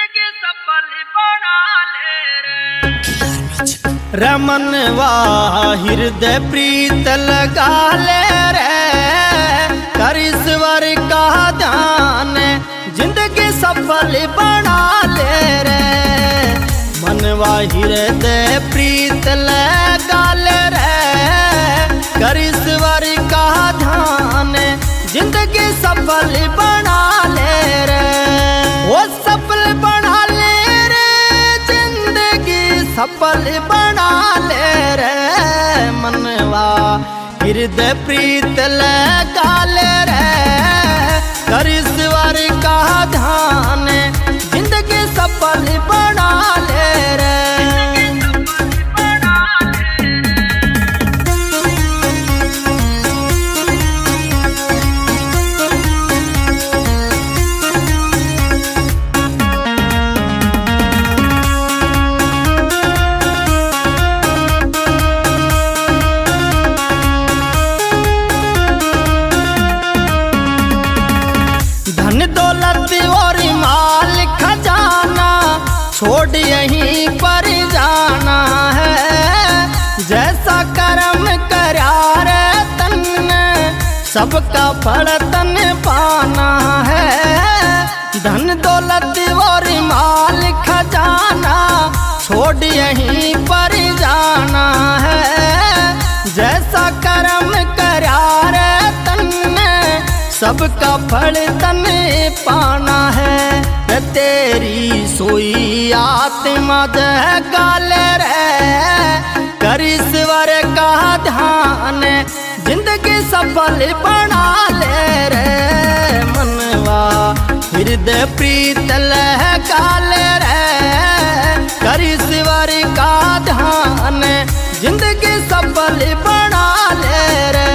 जिंदगी सफल बना ले रे। रमनवा हृदय प्रीत लगा ले रे, कर ईश्वर का ध्यान जिंदगी सफल बना ले रे। मनवा हृदय प्रीत लगा ले रे, कर ईश्वर का ध्यान जिंदगी सफल बना ले रे। वो सफल बना ले रे, जिंदगी सफल बना ले रे। मनवा हृदय प्रीत लगा ले रे, कर ईश्वर का ध्यान जिंदगी सफल बना ले रे। धन दौलत और माल खजाना छोड़ यहीं पर जाना है। जैसा कर्म करा रे तन सबका फल तन पाना है। धन दौलत और माल खजाना छोड़ यहीं पर जाना है। जैसा कर्म करा रे तन सबका फल तने पाना है। तेरी सोई आत्मा जगा ले रे, कर ईश्वर का ध्यान जिंदगी सफल बना ले रे। मनवा हृदय प्रीत लगा ले रे, कर ईश्वर का ध्यान जिंदगी सफल बना ले रे।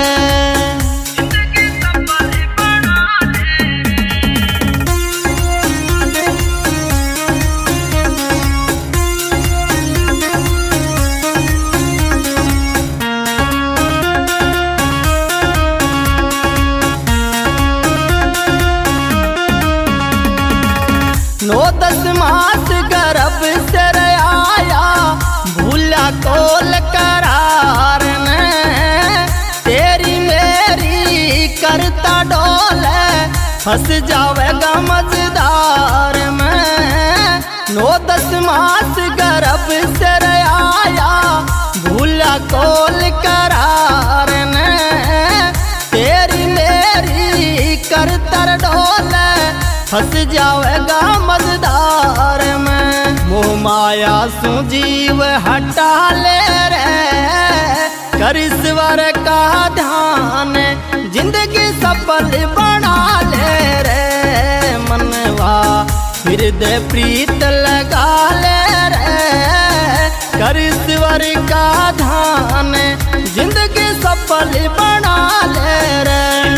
नौ 10 मास गर्भ से आया, भूला कोल करार ने। तेरी मेरी करता डोले, फंस जावेगा मजेदार में। 9 10 मास गर्भ से आया, भूला कोल करार ने। तेरी मेरी करता डोले, फंस जावेगा मजेदार में। मोह माया सु जीव हटा ले रे, कर ईश्वर का ध्यान जिंदगी सफल बना ले रे। मनवा हृदय प्रीत लगा ले रे, कर ईश्वर का ध्यान जिंदगी सफल बना ले रे।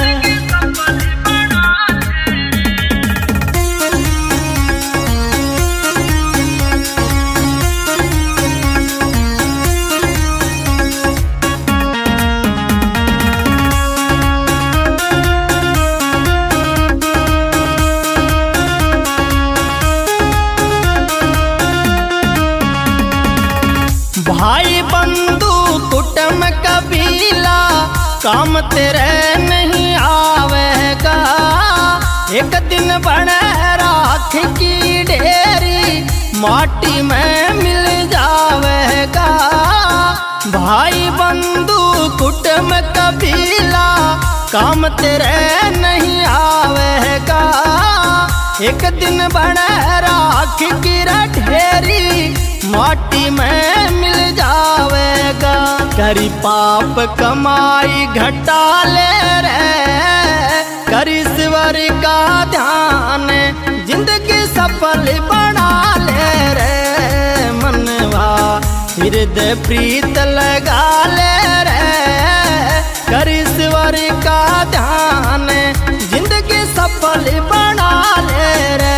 भाई बंधु कुटुंब कबीला काम तेरे नहीं आवेगा। एक दिन बने राख की ढेरी माटी में मिल जावेगा। भाई बंधु कुटुंब कबीला काम तेरे नहीं आवेगा। एक दिन बने राख की ढेरी माटी में मिल जावेगा। करी पाप कमाई घटा ले रे, कर ईश्वर का ध्यान जिंदगी सफल बना ले रे। मनवा हृदय प्रीत लगा ले रे, कर ईश्वर का ध्यान जिंदगी सफल बना ले रे।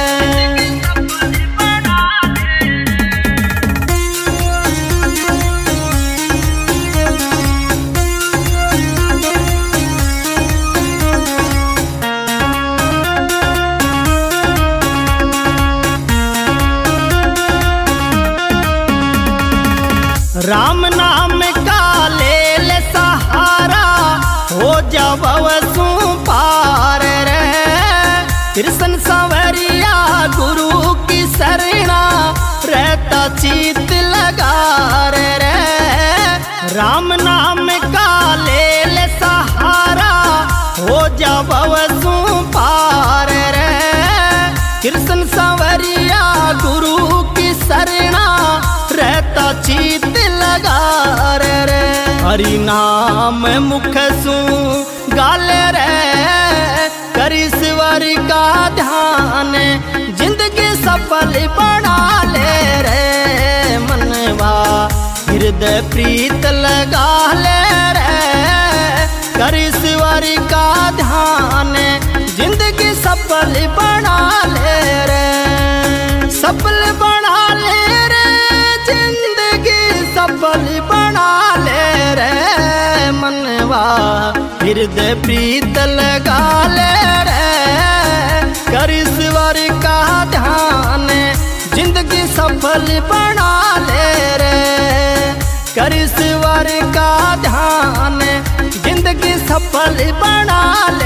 जावव सू पार रे। कृष्ण सांवरिया गुरु की शरणा रहता चित लगा रे। राम नाम का ले ले सहारा हो जावव सू पार रे। कृष्ण सांवरिया गुरु की शरणा रहता चित लगा रे। हरि नाम मुख सू गाल रे। करीश्वर का ध्यान जिंदगी सफल बना ले रे। मनवा हृदय प्रीत लगा ले रे। करीश्वर का ध्यान जिंदगी सफल बना ले रे। सफल बना ले रे जिंदगी सफल बना ले रे। मनवा हृदय प्रीत लगा ले रे। करीश्वर का ध्यान जिंदगी सफल बना ले रे। करीश्वर का ध्यान जिंदगी सफल बना ले।